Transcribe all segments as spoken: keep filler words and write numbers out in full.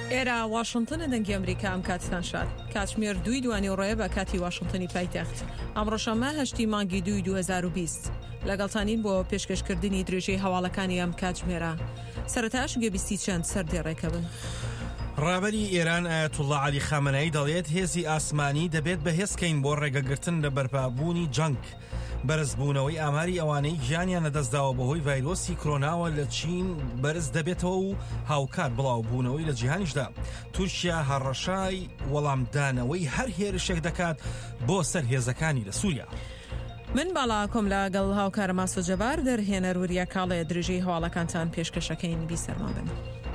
ئێرە واشنتن دەنگی ئەمریکا ئەم کاتتان شاد کاتژمێر دوی دوانی ڕێ بە کاتی واشنتنی پایتەخت ئەمڕۆشەمە هەشتی مانگی دوی دو هەزار و بیست لەگەڵتانین بۆ پێشکەشکردنی درێژەی هەواڵەکانی ئەم کاتژمێرە سەرەتاش گوێبیستی چەند سەردێڕێکە بن. ڕابەری ئێران ئایەتوڵڵا عەلی خامنەئی دەڵێت هێزی ئاسمانی دەبێت بەهێزکەین بۆ ڕێگەگرتن لە بەرپابوونی جەنگ. بەرزبوونەوەی ئاماری ئەوانەی گیانیان لەدەستداوە بەهۆی ڤایرۆسی کۆرۆناوە لە چین بەرز دەبێتەوە و هاوکات بڵاوبوونەوەی لە جیهانیشدا. تورکیا هەڕەشای وەڵامدانەوەی هەر هێرشێک دەکات بۆ سەر هێزەکانی لە سووریا. من باڵا کۆم لەگەڵ هاوکارە ماسۆ جەبار دەرهێنەر وریە کاڵێ درێژەی هەواڵەکانتان پێشکەشەکەین بیسەرمان بن.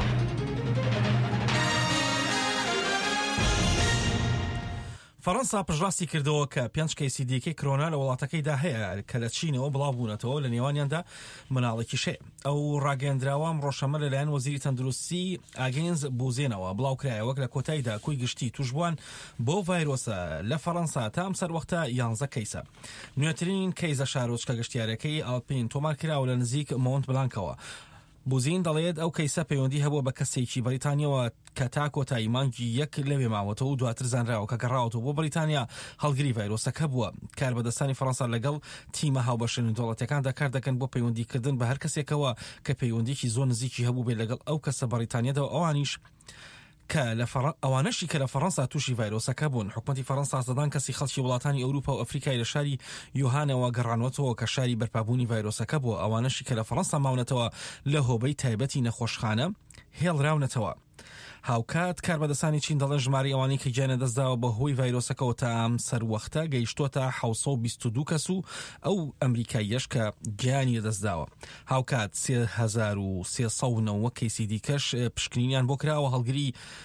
فەڕەنسا پژڕاستی کردەوە کە پێنج کەیسی دیکەی کۆرۆنا لە وڵاتەکەیدا هەیە کە لە چینەوە بڵاوبوونەتەوە لە نێوانیاندا مناڵێکیش هەیە. ئەو ڕاگەیەندراوە ڕۆژەمە لەلایەن وەزیری تەندروستی ئاگەنز بوزێنەوە بڵاوکرایە وەک لە کۆتاییدا کۆی گشتی توشبووان بۆ ڤایرۆسە لە فەڕەنسا تا ئەم سەروەختە یانزە کەیسە. نوێترین کەیزە شارۆچکە گەشتیارەکەی ئاڵپین تۆمار کراوە لە نزیک مۆنت بلانکەوە. بوزین دەڵێت ئەو کەیسە پەیوەندی هەبووە بە کەسێکی بەریتانیەوە کە تا کۆتایی مانگی یەک لەوێ ماوەتەوە و دواتر زانراوە کە گەڕاوەتەوە بۆ بەریتانیا هەڵگری ڤایرۆسەکە بووە. کاربەدەستانی فەڕەنسا لەگەڵ تیمە هاوبەشێنن دەوڵەتەکاندا کار دەکەن بۆ پەیوەندیکردن بە هەر کەسێکەوە کە پەیوەندیی زۆر نزیکی هەبوو بێت لەگەڵ ئەو کەسە بەریتانیادا و ئەوانیش کە لە ئەوانەشی کە لە فەڕەنسا تووشی ڤایرۆسەکە بوون. حکومەتی فەڕەنسا سەدان کەسی خەڵکی وڵاتانی ئەوروپا و ئەفریقای لە شاری یوهانەوە گەڕانوەتەوە کە شاری بەرپابوونی ڤایرۆسەکە بووە. ئەوانەشی کە لە فەڕەنسا ماونەتەوە لە هۆبەی تایبەتی نەخۆشخانە هێڵراونەتەوە. هاوکات کاربەدەستانی چین دەڵێن ژماری ئەوانەی کە گیانە دەستداوە بە هۆی ڤایرۆسەکەەوە تا ئەم سەروەختە گەیشتۆتە حەوت سەد و بیست و دوو کەس و ئەو ئەمریکاییەش کە گیانی دەستداوە. هاوکات سێ هەزار و سێسەد و نەوە کەیسی دیکەش پشکنینیان بۆ کراوە هەڵگری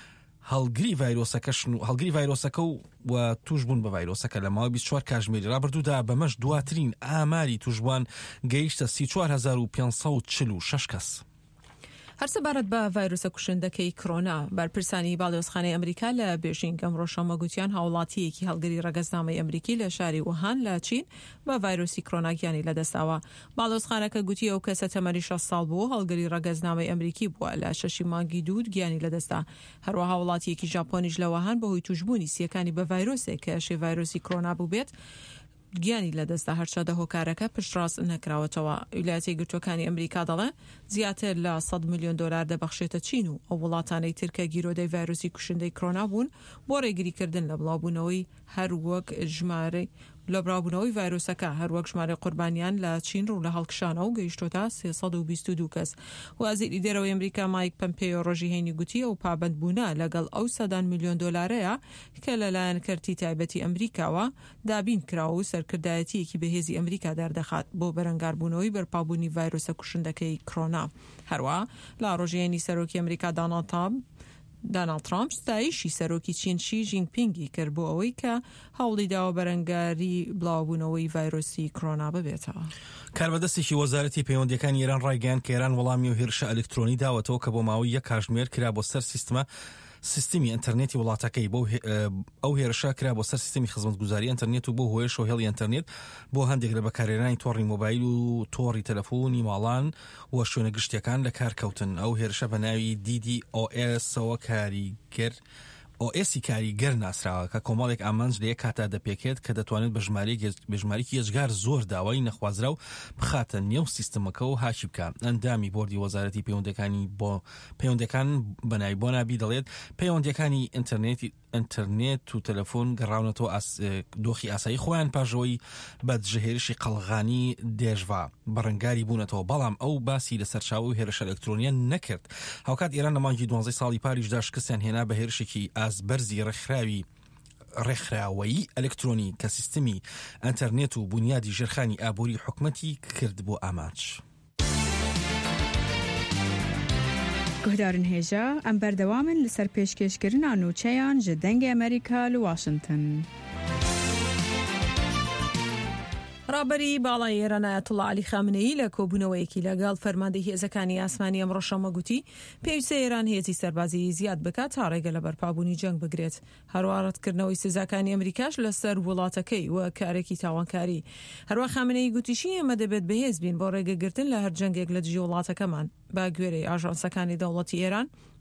هەڵگری ڤایرۆسەکەشن و هەڵگری ڤایرۆسەکە و توش بوون بە ڤایرۆسەکە لە ماوەی بیست و چوار کاتژمێری ڕابردوودا بەمەش دواترین ئاماری توشبووان گەیشتە سی و چوار هەزار و پێنج سەد و چل و شەش کەس. هەر سەبارەت بە ڤایرۆسە کوشندەکەی کۆرۆنا بەرپرسانی باڵێۆزخانەی ئەمریکا لە بێژینگ ئەمڕۆشەمە گوتیان هاوڵاتیەکی هەڵگری ڕەگەزنامەی ئەمریکی لە شاری ووهان لە چین بە ڤایرۆسی کۆرۆنا گیانی لەدەستاوە. باڵێۆزخانەکە گوتی ئەو کەسە تەمەنی شەست ساڵ بوو هەڵگری ڕەگەزنامەی ئەمریکی بووە لە شەشی مانگی دوو گیانی لەدەستا. هەروەها وڵاتیەکی ژاپۆنیش لە ووهان بەهۆی توشبوونی سیەکانی بە ڤایرۆسێک کە شێ ڤایرۆسی کۆرۆنا بوو بێت گیانی لەدەستا هەرچەدە هۆکارەکە پشتڕاست نەکراوەتەوە. ویلایەتە یەکگرتووەکانی ئەمریکا دەڵێن زیاتر لە سەد میلیۆن دۆلار دەبەخشێتە چین و ئەو وڵاتانەی ترکە گیرۆدەی ڤایرۆسی کوشندەی کۆرۆنا بوون بۆ ڕێگریکردن لە بڵاوبوونەوەی هەر وەک ژمارەی لە بڕاوبوونەوەی ڤایرۆسەکە هەروەک ژمارە قوربانیان لە چین ڕوو لە هەڵکشانە و گەیشتۆتە سێسەد و بیست و دوو کەس. وەزیری دەرەوەی ئەمریکا مایک پەمپێۆ ڕۆژی هەینی گوتی ئەو پابەندبوونە لەگەڵ ئەو سەدان میلیۆن دۆلارەیە کە لەلایەن کەرتی تایبەتی ئەمریکاوە دابین کراوە و سەرکردایەتیەکی بەهێزی ئەمریکا دەردەخات بۆ بەرەنگاربوونەوەی بەرپابوونی ڤایرۆسە کوشندەکەی کۆرۆنا. هەروە لە ڕۆژی هەینی سەرۆکی ئەمریکا دۆناڵد ترامپ دۆناڵد ترامپ ستایشی سەرۆکی چین شی ژینپینگی کرد بۆ ئەوەی کە هەوڵی داوە بەرەنگاری بڵاوبوونەوەی ڤایرۆسی کۆرۆنا ببێتەوە. کاربەدەستێکی وەزارەتی پەیوەندیەکانی ئێران ڕایگەیاند کە ئێران وەڵامی و هێرشە ئەلکترۆنی داوەتەوە کە بۆ ماوەی یەک کاتژمێر کرا بۆ سەر سیستمە سیستمی ئینتەرنێتی وڵاتەکەی. بۆ ئەو هێرشە کرا بۆ سەر سیستمی خزمەتگوزاری ئینتەرنێت و بۆ هۆیە شۆهێڵی ئینتەرنێت بۆ هەندێک لە بەکارهێنانی تۆڕی مۆبایل و تۆڕی تەلەفۆنی ماڵان و شوێنە گشتیەکان لە کارکەوتن. ئەو هێرشە بە ناوی دی دی ئۆ ئێسەوە کاریگەر ئۆ ئێسی کاریگەر ناسراوە کە کۆمەڵێک ئامانج لە یەک کاتا دەپێکێت کە دەتوانێت بە ژمارەیەکی یەجگار زۆر داوای نەخوازرا و بخاتە نێو سیستەمەکە و هاشی بکە. ئەندامی بۆردی وەزارەتی پەیوەندەکانی بۆ پەیوەندەکان بەناوی بۆ نابی دەڵێت پەیوەندەکانی ئینتەرنێتی ئینتەرنێت و تەلەفۆن گەڕاونەتەوە دۆخی ئاسایی خۆیان پاژەوەی بە جەهێرشی قەڵغانی دێژوا بەڕەنگاری بوونەتەوە، بەڵام ئەو باسی لە سەرچاوە و هێرشە ئەلکترۆنیان نەکرد. هاوکات ئێران لە مانگی دوانزەی ساڵی پاریشدا شکستیان هێنا بە هێرشێکی ئازبەرزی ڕێکخراوی ڕێکخراوەیی ئەلکترۆنی کە سیستمی ئینتەرنێت و بنیادی ژێرخانی ئابووری حکومەتی کرد بۆ ئاماج. گهدارن هێژە ئەم بەردەوامن لەسەر پێشکەشکردنا نوچەیان ji dengê ئەمریکا لە واشنتن. ڕابەری باڵای ئێران ئایەتوڵڵا عەلی خامنەیی لە کۆبوونەوەیەکی لەگەڵ فەرماندەی هێزەکانی ئاسمانی ئەمڕۆشەمە گوتی پێویستە ئێران هێزی سەربازی زیاد بکات تا ڕێگە لە بەرپابوونی جەنگ بگرێت. هەروە ڕەتکردنەوەی سزاکانی ئەمریکاش لەسەر وڵاتەکەی وە کارێکی تاوانکاری. هەروە خامنەیی گوتیشی ئێمە دەبێت بەهێز بین بۆ ڕێگەگرتن لە هەر جەنگێک لە دژی وڵاتەکەمان. با گوێرەی ئاژانسەکانی دەوڵەتی ئێران